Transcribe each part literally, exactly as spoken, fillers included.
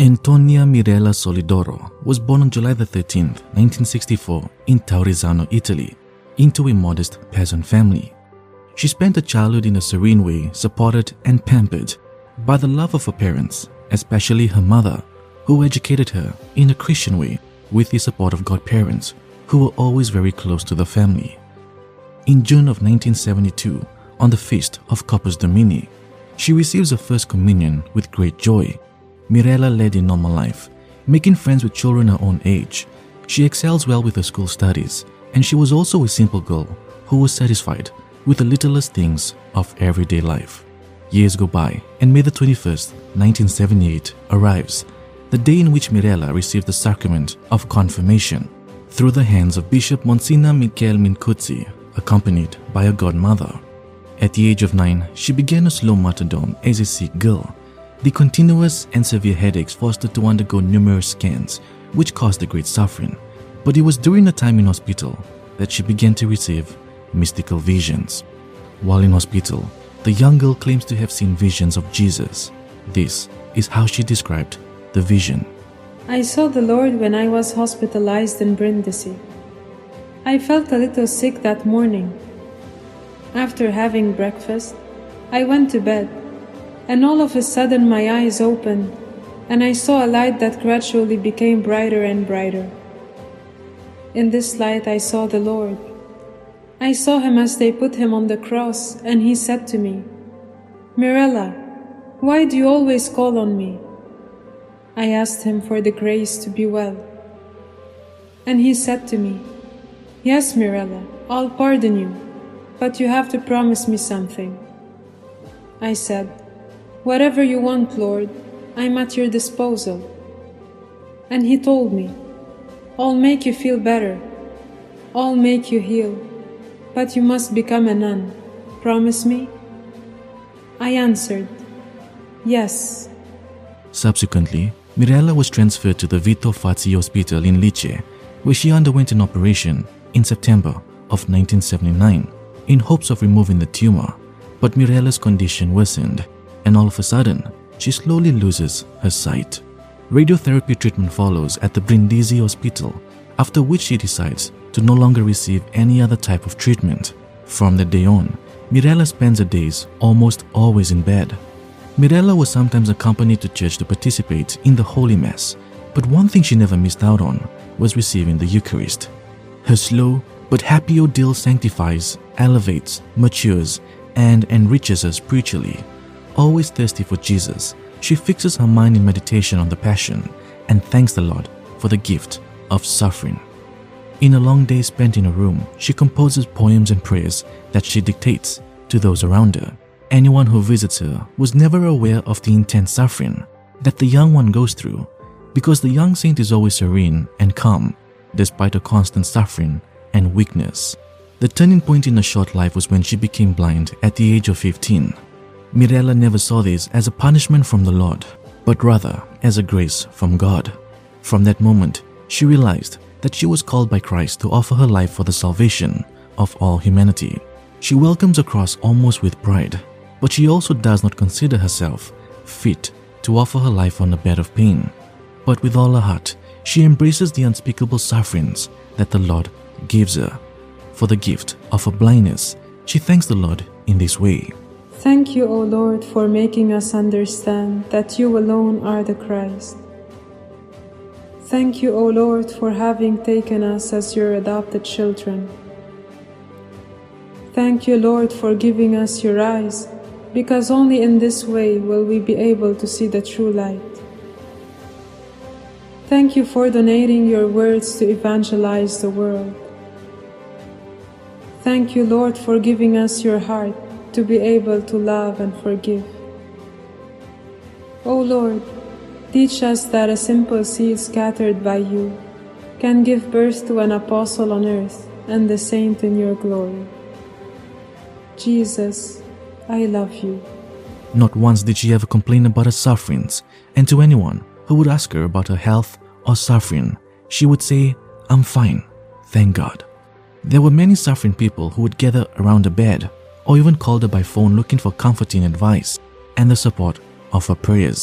Antonia Mirella Solidoro was born on July the thirteenth, nineteen sixty-four in Taurizano, Italy, into a modest peasant family. She spent her childhood in a serene way, supported and pampered by the love of her parents, especially her mother, who educated her in a Christian way with the support of godparents, who were always very close to the family. In June of nineteen seventy-two, on the feast of Corpus Domini, she receives her first communion with great joy. Mirella led a normal life, making friends with children her own age. She excels well with her school studies, and she was also a simple girl who was satisfied with the littlest things of everyday life. Years go by, and May the twenty-first, nineteen seventy-eight arrives, the day in which Mirella received the sacrament of confirmation through the hands of Bishop Monsignor Michele Mincuzzi, accompanied by her godmother. At the age of nine, she began a slow martyrdom as a sick girl. The continuous and severe headaches forced her to undergo numerous scans, which caused her great suffering. But it was during her time in hospital that she began to receive mystical visions. While in hospital, the young girl claims to have seen visions of Jesus. This is how she described the vision. I saw the Lord when I was hospitalized in Brindisi. I felt a little sick that morning. After having breakfast, I went to bed, and all of a sudden my eyes opened, and I saw a light that gradually became brighter and brighter. In this light I saw the Lord. I saw him as they put him on the cross, and he said to me, "Mirella, why do you always call on me?" I asked him for the grace to be well. And he said to me, "Yes, Mirella, I'll pardon you, but you have to promise me something." I said, "Whatever you want, Lord, I'm at your disposal." And he told me, "I'll make you feel better. I'll make you heal. But you must become a nun. Promise me?" I answered, "Yes." Subsequently, Mirella was transferred to the Vito Fazzi Hospital in Lecce, where she underwent an operation in September of nineteen seventy-nine in hopes of removing the tumor. But Mirella's condition worsened, and all of a sudden, she slowly loses her sight. Radiotherapy treatment follows at the Brindisi Hospital, after which she decides to no longer receive any other type of treatment. From that day on, Mirella spends her days almost always in bed. Mirella was sometimes accompanied to church to participate in the Holy Mass, but one thing she never missed out on was receiving the Eucharist. Her slow but happy ordeal sanctifies, elevates, matures, and enriches her spiritually. Always thirsty for Jesus, she fixes her mind in meditation on the Passion and thanks the Lord for the gift of suffering. In a long day spent in a room, she composes poems and prayers that she dictates to those around her. Anyone who visits her was never aware of the intense suffering that the young one goes through, because the young saint is always serene and calm despite her constant suffering and weakness. The turning point in her short life was when she became blind at the age of fifteen. Mirella never saw this as a punishment from the Lord, but rather as a grace from God. From that moment, she realized that she was called by Christ to offer her life for the salvation of all humanity. She welcomes the cross almost with pride, but she also does not consider herself fit to offer her life on a bed of pain. But with all her heart, she embraces the unspeakable sufferings that the Lord gives her. For the gift of her blindness, she thanks the Lord in this way. Thank you, O Lord, for making us understand that you alone are the Christ. Thank you, O Lord, for having taken us as your adopted children. Thank you, Lord, for giving us your eyes, because only in this way will we be able to see the true light. Thank you for donating your words to evangelize the world. Thank you, Lord, for giving us your heart to be able to love and forgive. O Lord, teach us that a simple seed scattered by you can give birth to an apostle on earth and the saint in your glory. Jesus, I love you. Not once did she ever complain about her sufferings, and to anyone who would ask her about her health or suffering, she would say, "I'm fine, thank God." There were many suffering people who would gather around her bed or even called her by phone looking for comforting advice and the support of her prayers.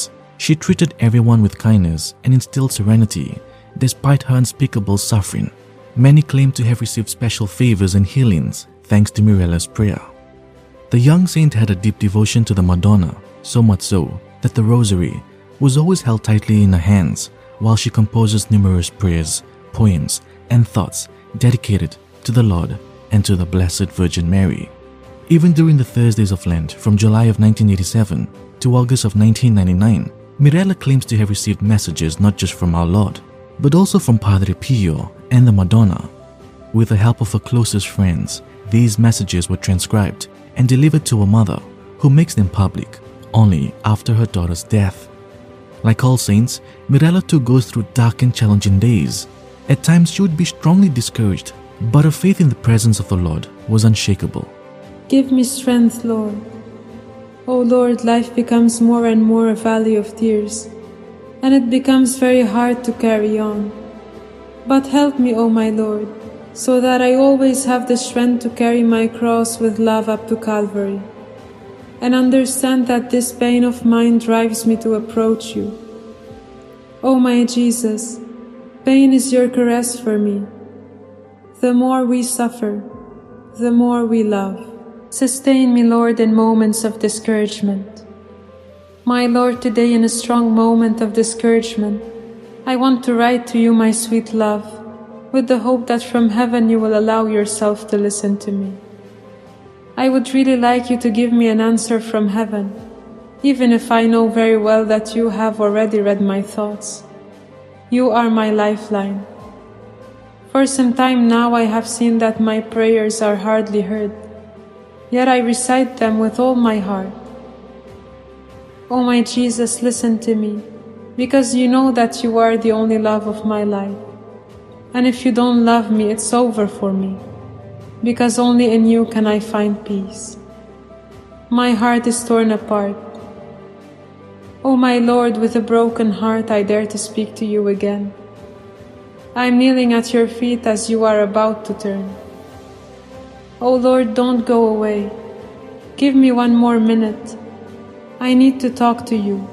She treated everyone with kindness and instilled serenity despite her unspeakable suffering. Many claim to have received special favors and healings thanks to Mirella's prayer. The young saint had a deep devotion to the Madonna, so much so that the rosary was always held tightly in her hands while she composes numerous prayers, poems, and thoughts dedicated to the Lord and to the Blessed Virgin Mary. Even during the Thursdays of Lent from July of nineteen eighty-seven to August of nineteen ninety-nine, Mirella claims to have received messages not just from our Lord, but also from Padre Pio and the Madonna. With the help of her closest friends, these messages were transcribed and delivered to her mother, who makes them public only after her daughter's death. Like all saints, Mirella too goes through dark and challenging days. At times she would be strongly discouraged, but her faith in the presence of the Lord was unshakable. Give me strength, Lord. O Lord, life becomes more and more a valley of tears, and it becomes very hard to carry on. But help me, O my Lord, so that I always have the strength to carry my cross with love up to Calvary, and understand that this pain of mine drives me to approach you. O my Jesus, pain is your caress for me. The more we suffer, the more we love. Sustain me, Lord, in moments of discouragement. My Lord, today in a strong moment of discouragement, I want to write to you, my sweet love, with the hope that from heaven you will allow yourself to listen to me. I would really like you to give me an answer from heaven, even if I know very well that you have already read my thoughts. You are my lifeline. For some time now I have seen that my prayers are hardly heard, yet I recite them with all my heart. O my Jesus, listen to me, because you know that you are the only love of my life. And if you don't love me, it's over for me, because only in you can I find peace. My heart is torn apart. O my Lord, with a broken heart I dare to speak to you again. I am kneeling at your feet as you are about to turn. O Lord, don't go away. Give me one more minute. I need to talk to you.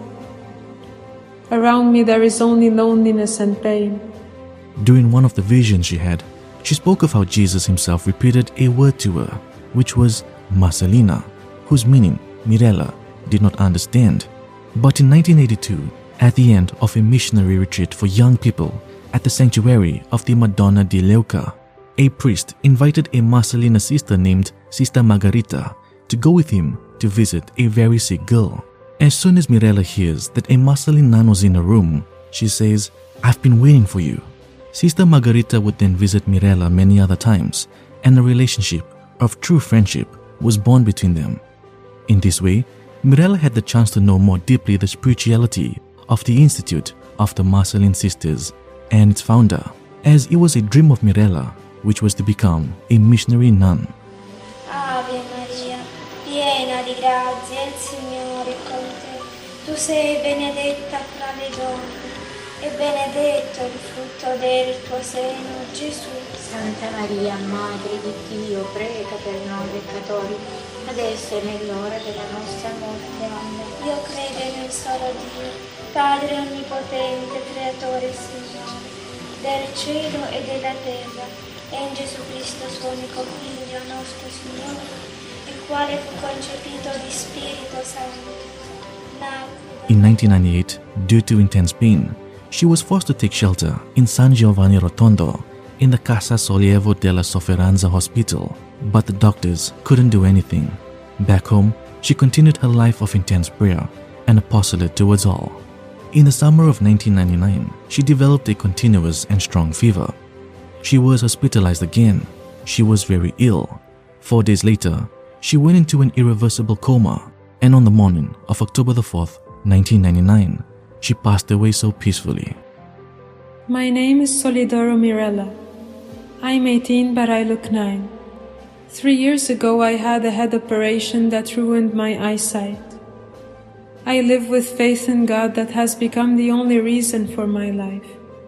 Around me there is only loneliness and pain. During one of the visions she had, she spoke of how Jesus himself repeated a word to her, which was Marcelina, whose meaning Mirella did not understand. But in nineteen eighty-two, at the end of a missionary retreat for young people at the sanctuary of the Madonna di Leuca, a priest invited a Marcelina sister named Sister Margarita to go with him to visit a very sick girl. As soon as Mirella hears that a Marcelin nun was in her room, she says, "I've been waiting for you." Sister Margarita would then visit Mirella many other times, and a relationship of true friendship was born between them. In this way, Mirella had the chance to know more deeply the spirituality of the Institute of the Marcelin Sisters and its founder, as it was a dream of Mirella, which was to become a missionary nun. Ave Maria, piena di grazia, il Signore è con te. Tu sei benedetta fra le donne, e benedetto il frutto del tuo seno, Gesù. Santa Maria, Madre di Dio, prega per noi peccatori, adesso è nell'ora della nostra morte. Amen. Io credo in un solo Dio, Padre Onnipotente, Creatore e Signore, del cielo e della terra, e in Gesù Cristo, suo unico Figlio, nostro Signore, il quale fu concepito di Spirito Santo. In nineteen ninety-eight, due to intense pain, she was forced to take shelter in San Giovanni Rotondo in the Casa Sollievo della Sofferenza Hospital, but the doctors couldn't do anything. Back home, she continued her life of intense prayer and apostolate towards all. In the summer of nineteen ninety-nine, she developed a continuous and strong fever. She was hospitalized again. She was very ill. Four days later, she went into an irreversible coma, and on the morning of October the fourth, nineteen ninety-nine, she passed away so peacefully. My name is Solidoro Mirella. I'm eighteen, but I look nine. Three years ago, I had a head operation that ruined my eyesight. I live with faith in God that has become the only reason for my life.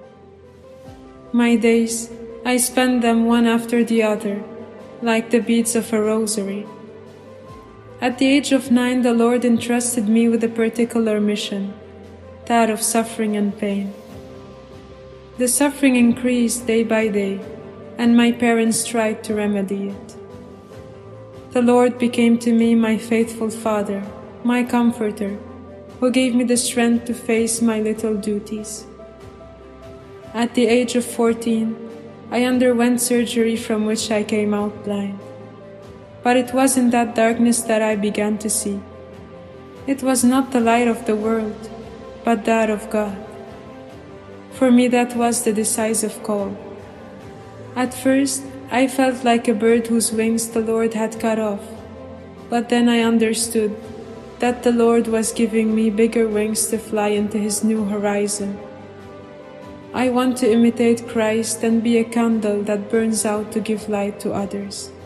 My days, I spend them one after the other, like the beads of a rosary. At the age of nine, the Lord entrusted me with a particular mission. that of suffering and pain. The suffering increased day by day, and my parents tried to remedy it. The Lord became to me my faithful Father, my comforter, who gave me the strength to face my little duties. At the age of fourteen, I underwent surgery from which I came out blind. But it was in that darkness that I began to see. It was not the light of the world, but that of God. For me, that was the decisive call. At first, I felt like a bird whose wings the Lord had cut off, but then I understood that the Lord was giving me bigger wings to fly into His new horizon. I want to imitate Christ and be a candle that burns out to give light to others.